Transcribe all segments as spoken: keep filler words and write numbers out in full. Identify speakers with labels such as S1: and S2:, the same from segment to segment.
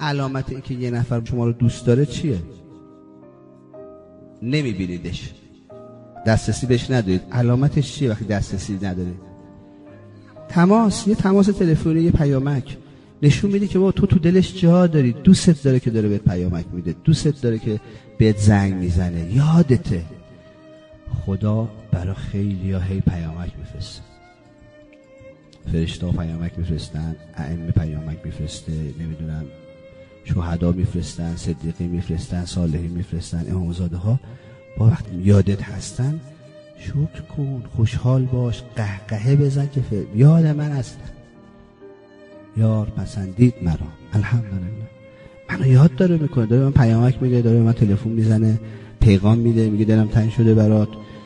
S1: علامت این که یه نفر شما رو دوست داره چیه؟ نمیبینیدش، دسترسی بهش ندارید. علامتش چیه وقتی دسترسی ندارید؟ تماس، یه تماس تلفنی، یه پیامک نشون میده که با تو تو دلش جا داری، دوستت داره که داره بهت پیامک میده، دوستت داره که بهت زنگ میزنه، یادته. خدا برای خیلی ها هی پیامک میفرسته، فرشته ها پیامک میفرستن، ائمه پیامک میفرسته، نمیدونم شهدا میفرستن، صدیقین میفرستن، صالحین میفرستن، امامزاده ها. با وقتی یادت هستن شکر کن، خوشحال باش، قهقهه بزن که فر... یاد من هستن، یار پسندید مرا، الحمدلله. منو یاد داره میکنه، داره من پیامک میده، داره من تلفن میزنه، پیغام میده، میگه دلم تنگ شده برات.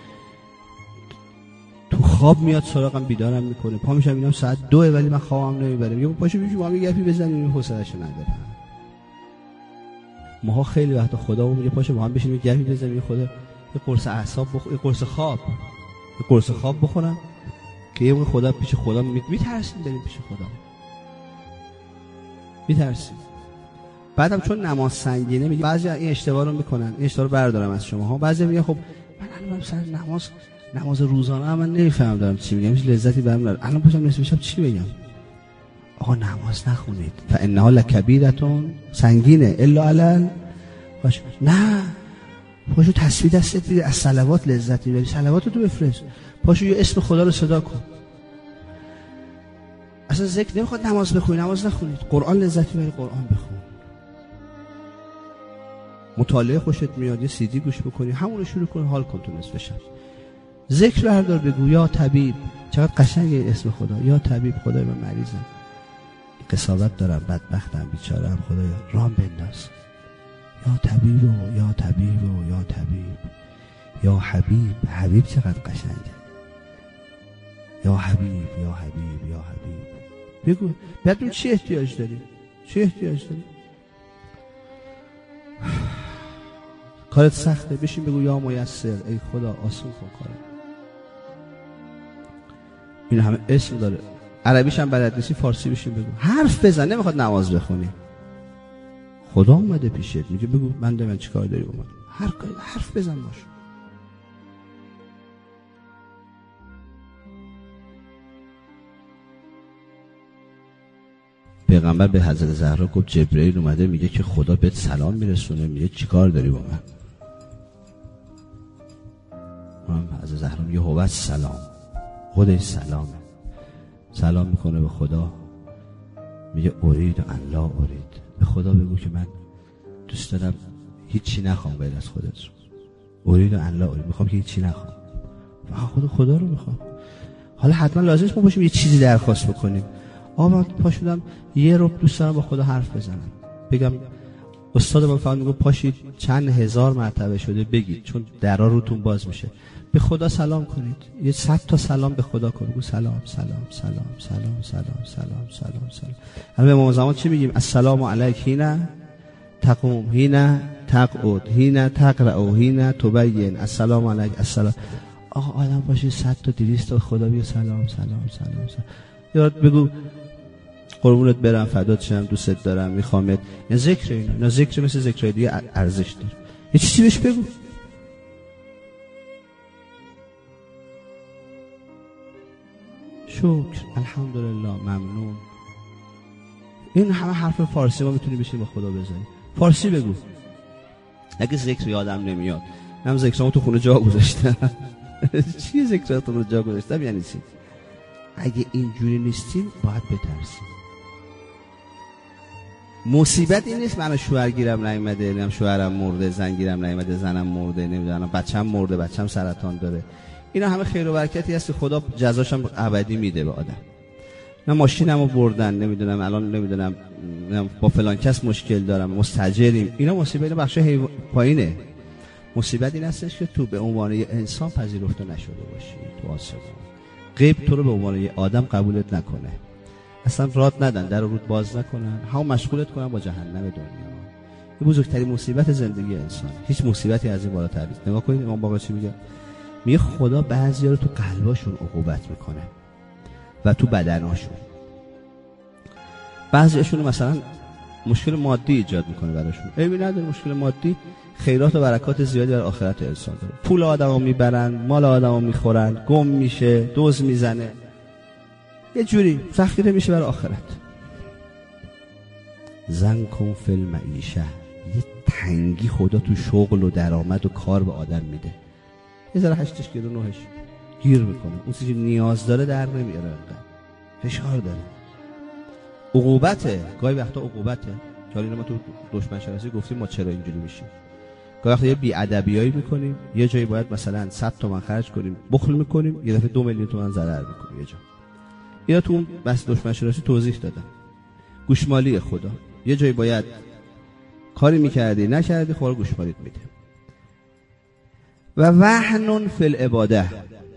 S1: تو خواب میاد سراغم، بیدارم میکنه، پا میشم میبینم ساعت دوه ولی من خوابم نمیبره، میگه پاشو بشین با هم یه گپی بزنیم. این حوصله‌اشو ندارم. ماها خیلی وقتا خدا میگه پاشو با هم بشینیم یه گپی بزنیم، خدا یه قرص اعصاب بخور، یه قرص خواب، یه قرص خواب بخورم که یه موقع خدا پیش خدا میترسیم بریم پیش خدا، میترسیم. بعدم چون نماز سنگینه میگه بعضی این اشتباه رو میکنن، این اشتباه رو بردارم از شما ها. بعضی میگن خب من الان مثلا نماز نماز روزانه هم من نمیفهمم دارم چی میگم، هیچ لذتی برام نداره، الان پاشم نصف شب چی بگم؟ آقا نماز نخونید، فانها لکبیرتون، سنگینه، الا علل باش. نه، پاشو تسبیح دستت بگیر، از صلوات لذت میبری، صلواتو تو بفرست، پاشو یه اسم خدا رو صدا کن. اصلا ذکر نمیخواد نماز بخونی، نماز نخونید. قرآن لذت میبری، قرآن بخون. مطالعه خوشت میاد، یه سی دی گوش بکنی، همون رو شروع کن، حال کن تو نصف شب. ذکر بردار بگو یا طبیب. چقدر قشنگه اسم خدا، یا طبیب، خدای من مریضم، قساوت دارم، بدبختم، بیچاره‌ام، خدایا رام بنداز. یا طبیب و یا طبیب و یا طبیب، یا حبیب. حبیب چقدر قشنگه، یا حبیب یا حبیب یا حبیب. بگو بدون چی احتیاج داری، چی احتیاج داری؟ کارت سخته، بشین بگو یا میسر، ای خدا آسون کن کارم. این همه اسم داره، عربیش هم بلد نیستی، فارسی بشین بگو، حرف بزن. نمیخواد نماز بخونی، خدا اومده پیشت میگه بگو بنده من چیکار داری با من، هر کاری حرف بزن باش. پیغمبر به حضرت زهرا گفت جبرئیل اومده میگه که خدا بهت سلام میرسونه، میگه چیکار داری با من؟ من حضرت زهرا میگه هو سلام، خودش سلامه، سلام میکنه به خدا، میگه ارید ان لا ارید. به خدا بگو که من دوست دارم هیچی نخوام غیر از خودت. ارید ان لا ارید، میخوام که هیچی نخوام، فقط خدا خدا رو میخوام. حالا حتما لازم نیست ما باشیم یه چیزی درخواست بکنیم. آقا من پا شدم یه رو دوست دارم با خدا حرف بزنم، بگم استاد من فقط میگه پاشید چند هزار مرتبه شده بگید، چون درا روتون باز میشه. به خدا سلام کنید، یه صد تا سلام به خدا کن، بگو سلام سلام سلام سلام سلام سلام سلام سلام. همه امام زمان چی میگیم؟ السلام علیک حین تقوم، حین تقعد، حین تقرأ، حین تبین، السلام علیک السلام. آقا آدم باشه صد تا دویست تا خدا بگه سلام سلام سلام سلام. یاد بگو قربونت برم، فدات شم، دوستت دارم، میخوامت. این ذکر، اینا اینا ذکر مثل ذکرای دیگه ارزش داره. یه چیزی بهش بگو. شکر، الحمدلله، ممنون. این همه حرف فارسی ما میتونی بشین با خدا بزنی. فارسی بگو. اگه ذکر یادم نمیاد، من ذکرامو تو خونه جا گذاشتم. چی ذکراتون رو جا گذاشتم یعنی چی؟ اگه اینجوری نیستیم باید بترسیم. مصیبت این نیست من شوهرگیرم نیومده، نمیدونم شوهرم مرده، زنگیرم نیومده، زنم مرده، نمیدونم بچه‌م مرده، بچه‌م سرطان داره. اینا همه خیر و برکتی هست که خدا جزاشم ابدی میده به آدم. من ماشینمو بردن، نمیدونم الان نمیدونم با فلان کس مشکل دارم، مستاجریم. اینا مصیبت بخش حیو... پایینه. مصیبت این هستش که تو به عنوان یه انسان پذیرفته نشده باشی تو آسمان. غیب تو رو به عنوان یه آدم قبولت نکنه، اصلا رات ندن، در رود باز نکنن، هم مشغولت کنن با جهنم دنیا. این بزرگترین مصیبت زندگی انسان. هیچ مصیبتی از این بالاتر نیست. نگاه کنید امام باقر چی میگه؟ میگه خدا بعضیا رو تو قلباشون عقوبت میکنه و تو بدناشون. بعضیاشون مثلا مشکل مادی ایجاد میکنه براشون. عیبی نداره، مشکل مادی خیرات و برکات زیادی در آخرت انسان داره. پول آدمو میبرن، مال آدمو میخورن، گم میشه، دزد میزنه، یه جوری ذخیره میشه برای آخرت. زنکم فی المعیشه، یه تنگی خدا تو شغل و درآمد و کار به آدم میده. یه ذره هشتش گیر و نهش گیر میکنه، اون چیزی که نیاز داره در نمیاره، انقدر فشار داره. عقوبته، گاهی وقتا عقوبته. که حالا ما تو دشمن شناسی گفتیم ما چرا اینجوری میشیم. گاهی وقتا یه بی‌ادبیایی میکنیم، یه جایی باید مثلا صد تومن خرج کنیم، بخل میکنیم، یه دفعه دو میلیون تومن ضرر میکنیم یه جا. اینا تو اون بس دشمن شناسی توضیح دادم. گوشمالی خدا، یه جایی باید کاری میکردی نکردی، خدا گوشمالیت میده. و وهن فی العباده،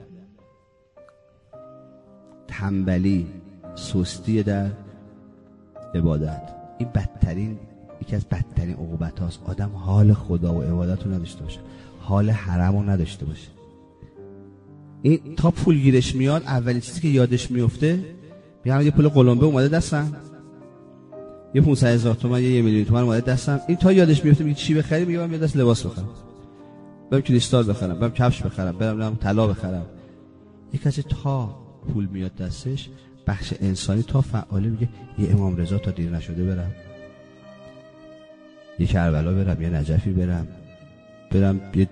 S1: تنبلی، سستی در عبادت. این بدترین، یکی از بدترین عقوبت هاست. آدم حال خدا و عبادت رو نداشته باشه، حال حرم رو نداشته باشه. این تا پول گیرش میاد اولین چیزی که یادش میفته میگم یه پول قلمبه اومده دستم، یه پانصد هزار تومان، یه میلیون تومان اومده دستم. این تا یادش میفته میگه چی بخری، میگه من یه دست لباس بخرم، برم کریستال بخرم، برم کفش بخرم، برم طلا بخرم. یک کسی تا پول میاد دستش، بخش انسانی تا فعاله میگه یه امام رضا تا دیر نشده برم، یه کربلا برم، یه نجفی برم، برم یه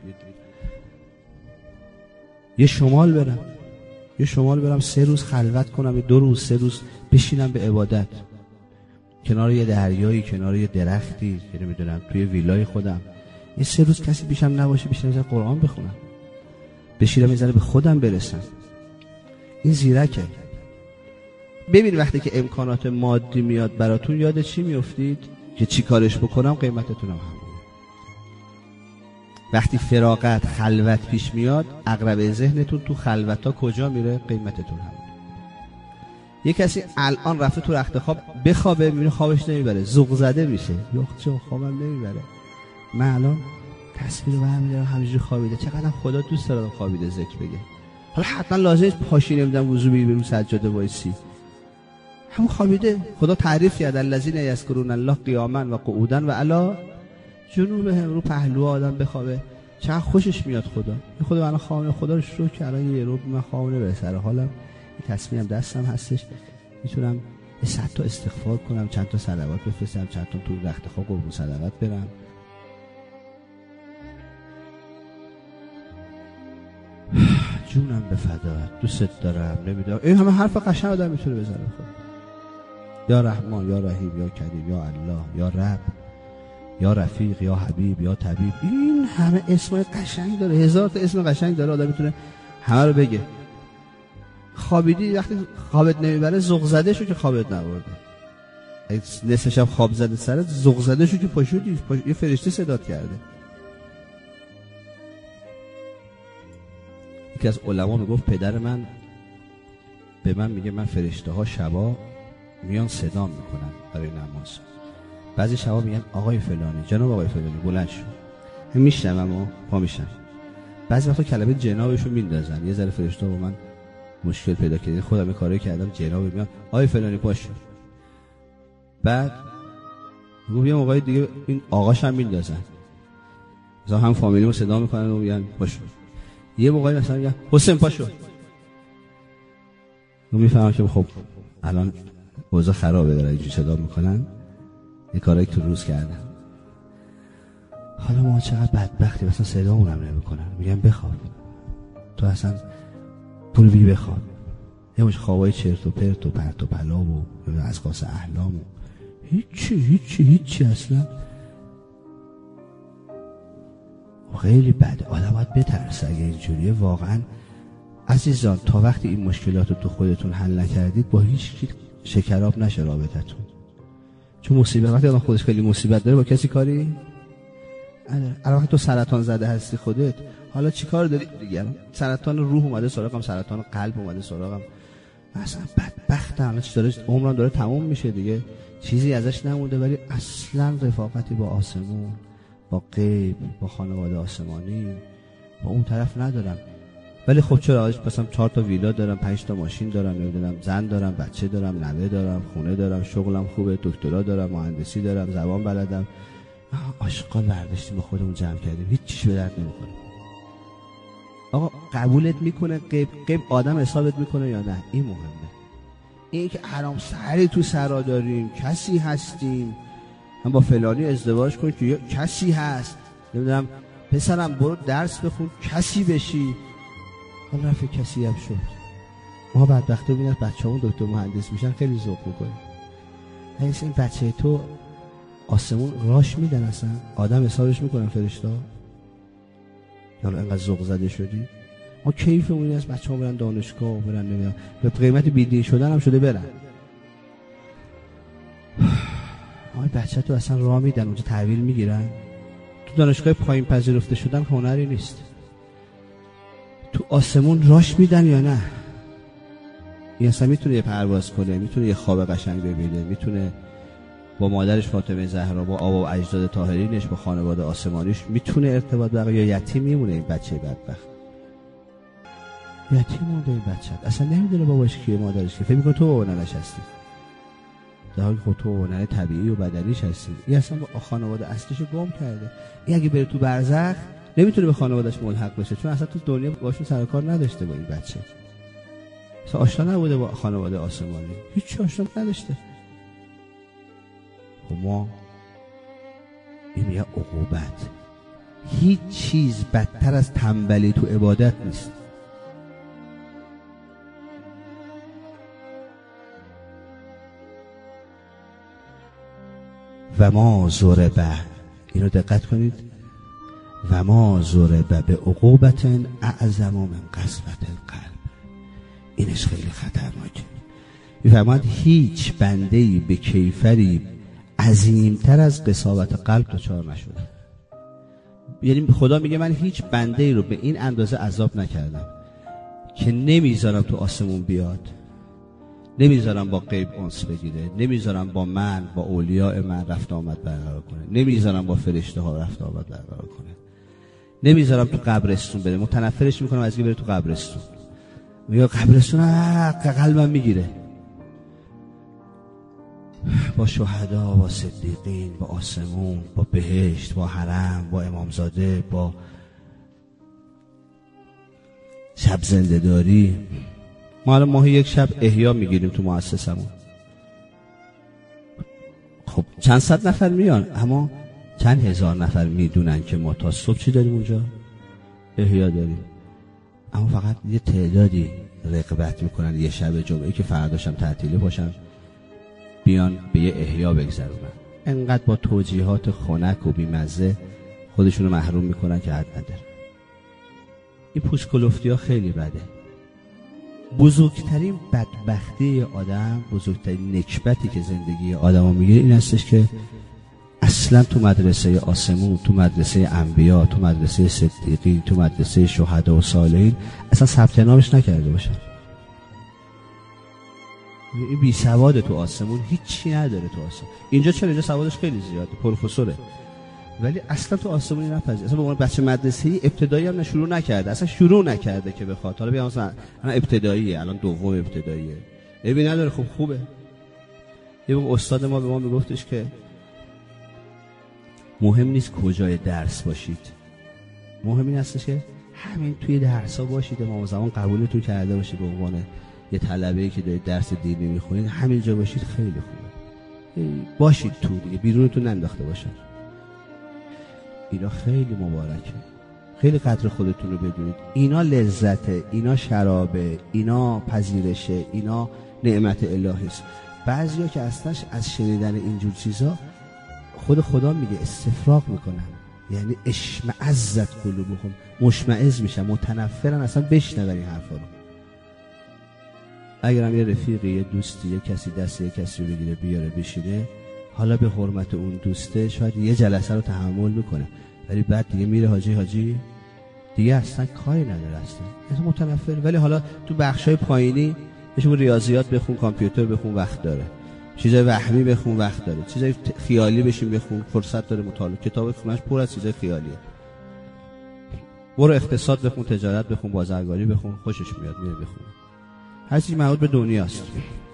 S1: یه شمال برم، یه شمال برم سه روز خلوت کنم، یه دو روز سه روز بشینم به عبادت کنار یه دریایی، کنار یه درختی که نمیدونم توی ویلای خودم، یه سه روز کسی پیشم نباشه، بشینم یه قرآن بخونم، بشینم یه ذره به خودم برسم. این زیرکه. ببین وقتی که امکانات مادی میاد براتون، یاد چی میافتید؟ که چی کارش بکنم قیمتتون هم همونه. وقتی فراغت، خلوت پیش میاد، اقرب ذهنتون تو خلوتا کجا میره؟ قیمتتون همونه. یه کسی الان رفته تو رخت خواب بخوابه، میبینه خوابش نمیبره، ذوق زده میشه، یخ چه خوابم نمیبره. من الان تصویر برمی‌دارم همینجوری خوابیده، چقدر خدا دوست داره خوابیده ذکر بگه. حالا حتما لازمه پاشی نمیدونم وضو بگیری برو سجاده وایسی، همون خوابیده. خدا تعریف کرد الذین یذکرون الله قیاما و قعودا و علی جنوبهم، رو پهلو آدم بخوابه چقدر خوشش میاد خدا. خدا الان خوابه، خدا رو شکر که الان یه رو من خوابونه به سر حالم، این تصمیمم دستم هستش، میتونم یه صد تا استغفار کنم، چند تا صلوات بفرستم، چند تا تو رخت خواب قربون صلوات برم. جونم به فدات، دوست دارم، نمیدونم. این همه حرف قشنگ آدم میتونه بزنه. خود یا رحمان، یا رحیم، یا کریم، یا الله، یا رب، یا رفیق، یا حبیب، یا طبیب. این همه اسمای قشنگ داره، هزار تا اسم قشنگ داره، آدم میتونه همه رو بگه. خوابیدی، وقتی خوابت نمیبره ذوق زده شو که خوابت نبرده. نصف شب خواب زده سرت، ذوق زده شو که پاشودی، یه فرشته صدات کرده. یکی از علما میگفت پدر من به من میگه من فرشته ها شبا میان صدام میکنن برای نماز. بعضی شبا میگن آقای فلانی، جناب آقای فلانی بلند شو، هم میشنم اما پا میشم. بعضی وقتا کلمه جنابشو میندازن. یه ذره فرشته با من مشکل پیدا کردن، خودم کاری کردم جناب میاد آقای فلانی پاشو. بعد میگم یه موقعی دیگه این آقاش هم میندازن، مثلا هم فامیلیمو صدا میکنن و میگن پاشو. یه موقعی مثلا میگن حسین پاشو. من میفهمم که خب الان اوضاع خرابه، داره اینجوری صدا میکنن، یه کارایی تو روز کردن. حالا ما چقدر بدبختی، مثلا صدامون هم نمیکنن، میگن بخواب، تو اصلا پول بی بخواب. یه مش خوابای چرت و پرت و پرت و پلا و از قاس احلام و هیچی هیچی هیچی اصلا. خیلی بده، آدم باید بترسه اگه اینجوریه. واقعا عزیزان تا وقتی این مشکلات رو تو خودتون حل نکردید با هیچ کی شکراب نشه رابطتون. چون مصیبت، وقتی آدم خودش خیلی مصیبت داره با کسی کاری نداره. الان وقتی تو سرطان زده هستی خودت، حالا چی کار داری دیگه؟ سرطان روح اومده سراغم، سرطان قلب اومده سراغم، اصلا بدبختم، الان چی داره، عمرم داره تموم میشه دیگه، چیزی ازش نمونده، ولی اصلا رفاقتی با آسمون، با غیب، با خانواده آسمانی، با اون طرف ندارم. ولی خب چرا مثلا چهار تا ویلا دارم، پنج تا ماشین دارم، نمیدونم زن دارم، بچه دارم، نوه دارم، خونه دارم، شغلم خوبه، دکترا دارم، مهندسی دارم، زبان بلدم، آشغال برداشتیم با خودمون جمع کردیم، هیچ چیز به درد نمیخوره. آقا قبولت میکنه غیب غیب آدم حسابت میکنه یا نه؟ این مهمه. این که حرام سری تو سرا داریم، کسی هستیم، هم با فلانی ازدواج کن که کسی هست، نمیدونم پسرم برو درس بخون کسی بشی. حالا رفت کسی هم شد. ما بدبخته ببینید بچه‌مون دکتر مهندس میشن خیلی ذوق میکنه. هیچ این بچه تو آسمون راش میدن اصلا؟ آدم حسابش میکنن فرشته؟ حالا انقدر ذوق زده شدی؟ ما کیفمون این است بچه‌ها برن دانشگاه، برن نمیدونم به قیمت بیدین شدن هم شده برن. آی بچه تو اصلا راه میدن اونجا تحویل میگیرن؟ تو دانشگاه پایین پذیرفته شدن هنری نیست. تو آسمون راش میدن یا نه؟ این اصلا میتونه یه پرواز کنه، میتونه یه خواب قشنگ ببینه، میتونه با مادرش فاطمه زهرا، با آبا و اجداد طاهرینش، با خانواده آسمانیش میتونه ارتباط برقرار، یا یتیم میمونه این بچه بدبخت؟ یتیم مونده این بچه، اصلا نمیدونه باباش کیه مادرش کیه، فکر میکنه تو بابا ننش هستی، در حالی که تو بابا ننه طبیعی و بدنیش هستی. این اصلا با خانواده اصلیشو گم کرده. این اگه بره تو برزخ نمیتونه به خانواده‌اش ملحق بشه، چون اصلا تو دنیا باشون سر کار نداشته با این بچه، اصلا آشنا نبوده با خانواده آسمانی، هیچ آشنا نداشته. و ما این یه عقوبت. هیچ چیز بدتر از تنبلی تو عبادت نیست. و ما ضربه، اینو دقت کنید، و ما ضربه به عقوبت اعظم من قسوة القلب. اینش خیلی خطرناکه. میفرماید هیچ بنده‌ای به کیفری عظیمتر از قساوت قلب دچار نشده. یعنی خدا میگه من هیچ بنده‌ای رو به این اندازه عذاب نکردم که نمیذارم تو آسمون بیاد، نمیذارم با غیب انس بگیره، نمیذارم با من، با اولیاء من رفت آمد برقرار کنه، نمیذارم با فرشته ها رفت آمد برقرار کنه، نمیذارم تو قبرستون بره، متنفرش میکنم از اینکه بره تو قبرستون. میگه قبرستون حق قلبم میگیره. با شهدا، با صدیقین، با آسمون، با بهشت، با حرم، با امامزاده، با شب زنده داری. ما الان ماهی یک شب احیا میگیریم تو مؤسسمون. خب چند صد نفر میان، اما چند هزار نفر میدونن که ما تا صبح چی داریم اونجا؟ احیا داریم. اما فقط یه تعدادی رغبت میکنن یه شب جمعه که فرداشم تعطیلی باشن بیان به یه احیا بگذرونن. انقدر با توجیهات خنک و بیمزه خودشونو محروم میکنن که حد نداره. این پوسکلفتی ها خیلی بده. بزرگترین بدبختی آدم، بزرگترین نکبتی که زندگی آدم ها میگیره این هستش که اصلا تو مدرسه آسمون، تو مدرسه انبیا، تو مدرسه صدیقین، تو مدرسه شهدا و صالحین اصلا ثبت نامش نکرده باشن. این بی سواد تو آسمون هیچی نداره تو آسمون. اینجا چرا؟ اینجا سوادش خیلی زیاده، پروفسوره، ولی اصلا تو آسمونی نپذیره. اصلا به عنوان بچه مدرسه‌ای ابتدایی هم شروع نکرده، اصلا شروع نکرده که بخواد. حالا بیا مثلا الان ابتداییه، الان دوم ابتداییه، ببین نداره. خب خوبه. یه استاد ما به ما میگفتش که مهم نیست کجای درس باشید، مهم این هستش که همین توی درس‌ها باشید. امام زمان قبولتون کرده باشه به عنوان یه طلبه‌ای که دارید درس دینی میخونید، همینجا باشید، خیلی خوبه. باشید تو دیگه، بیرونتون ننداخته باشن. اینا خیلی مبارکه. خیلی قدر خودتون رو بدونید. اینا لذته، اینا شرابه، اینا پذیرشه، اینا نعمت الهی است. بعضیا که اصلا از شنیدن اینجور چیزا خود خدا میگه استفراغ میکنن، یعنی اشمئزت قلوبهم، مشمئز میشن، متنفرن اصلا بشنون این حرفا رو. اگرم یه رفیقی، یه دوستی، یه کسی دست یه کسی رو بگیره بیاره بشینه، حالا به حرمت اون دوسته شاید یه جلسه رو تحمل میکنه، ولی بعد دیگه میره حاجی حاجی دیگه اصلا کاری نداره، اصلا اصلا متنفر. ولی حالا تو بخشای پایینی بهشون ریاضیات بخون، کامپیوتر بخون، وقت داره. چیزای وهمی بخون، وقت داره. چیزای خیالی بشین بخون، فرصت داره. مطالعه کتاب خونش پر از چیزای خیالیه. برو اقتصاد بخون، تجارت بخون، بازرگانی بخون، خوشش میاد میره بخونه. هر چیزی مربوط به دنیاست.